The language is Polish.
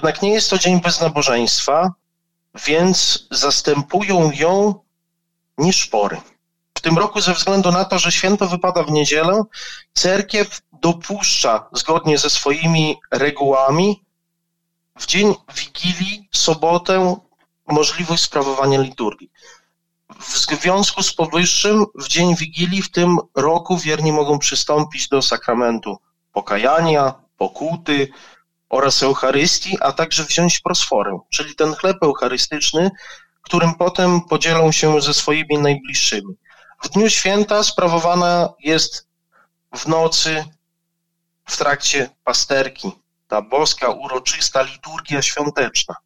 jednak nie jest to dzień bez nabożeństwa, więc zastępują ją nieszpory. W tym roku ze względu na to, że święto wypada w niedzielę, cerkiew dopuszcza zgodnie ze swoimi regułami w dzień Wigilii, sobotę, możliwość sprawowania liturgii. W związku z powyższym w dzień Wigilii w tym roku wierni mogą przystąpić do sakramentu pokajania, pokuty oraz Eucharystii, a także wziąć prosforę, czyli ten chleb eucharystyczny, którym potem podzielą się ze swoimi najbliższymi. W dniu święta sprawowana jest w nocy w trakcie pasterki ta boska, uroczysta liturgia świąteczna.